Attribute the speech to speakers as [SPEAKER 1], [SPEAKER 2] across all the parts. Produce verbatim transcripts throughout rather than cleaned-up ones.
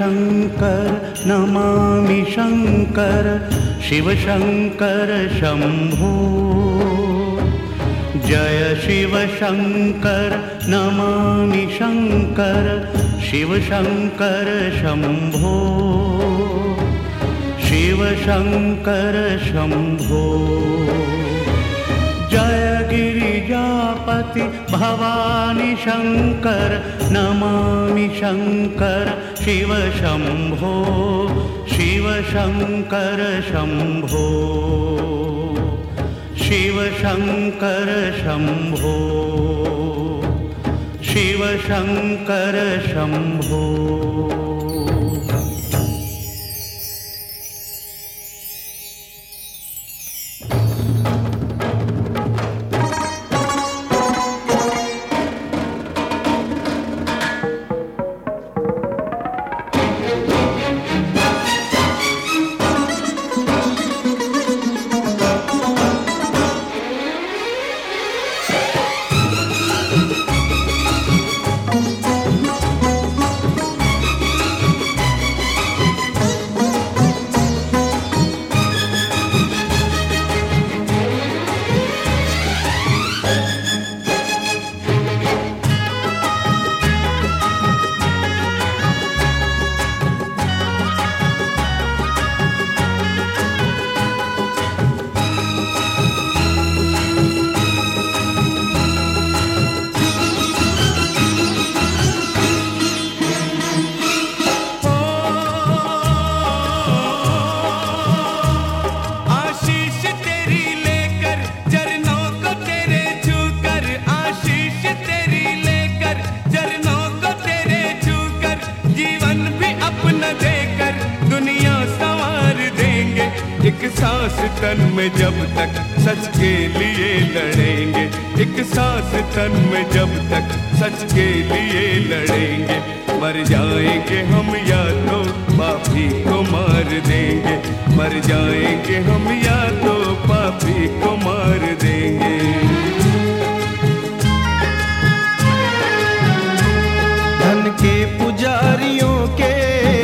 [SPEAKER 1] शङ्कर नमामि शङ्कर शिव शङ्कर शम्भो। जय शिव शङ्कर नमामि शङ्कर शिव शङ्कर शम्भो। शिव शङ्कर शम्भो। जय गिरिजापति भवानी शङ्कर नमामि शङ्कर शिव शम्भो। शिव शङ्कर शम्भो। शिव शङ्कर शम्भो। शिव शङ्कर शम्भो।
[SPEAKER 2] एक सांस तन में जब तक सच के लिए लड़ेंगे, एक सांस तन में जब तक सच के लिए लड़ेंगे। मर जाएंगे हम या तो पापी को मार देंगे, मर जाएंगे हम या तो पापी को मार देंगे।
[SPEAKER 3] धन के पुजारियों के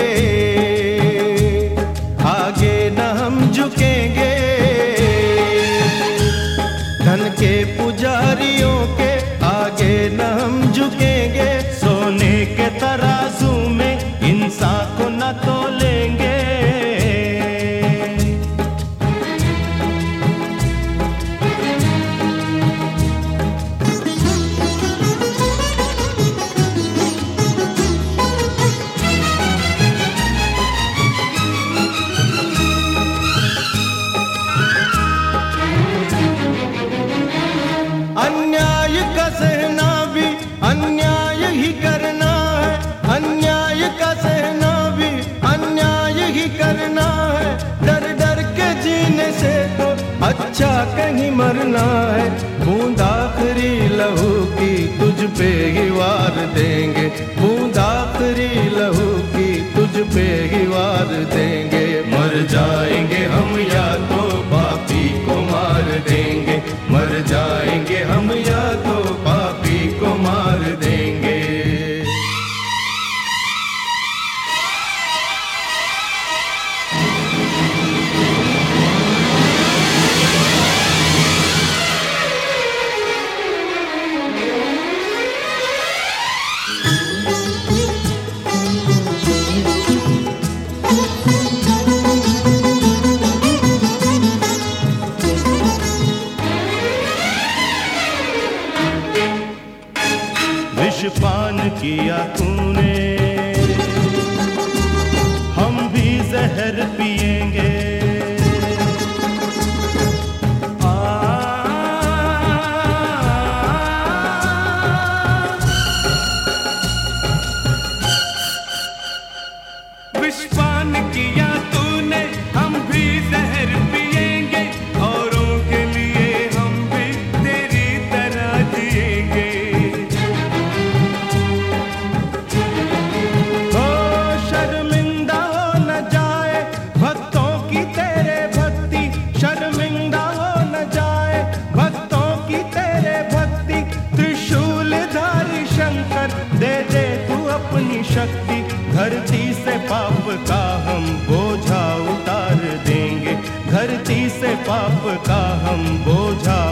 [SPEAKER 3] आगे न हम झुकेंगे, धन के पुजारियों के आगे न हम झुकेंगे। सोने के तराजू में इंसान को न तोलेंगे। अन्याय का सहना भी अन्याय ही करना है, अन्याय का सहना भी अन्याय ही करना है। डर डर के जीने से तो अच्छा कहीं मरना है। बूंद आखिरी लहू की तुझ पे ही वार देंगे, बूंद आखिरी लहू की तुझ पे ही वार देंगे। मर जाएंगे हम या तो पापी को मार देंगे, मर जाएंगे हम या तो पापी को मार देंगे।
[SPEAKER 1] विषपान किया तूने, हम भी जहर पिएंगे। आ,
[SPEAKER 2] विषपान किया तूने, हम भी जहर पिएंगे। औरों के लिए हम भी तेरी तरह जिएंगे।
[SPEAKER 3] दे दे तू अपनी शक्ति, धरती से
[SPEAKER 1] पाप का हम बोझा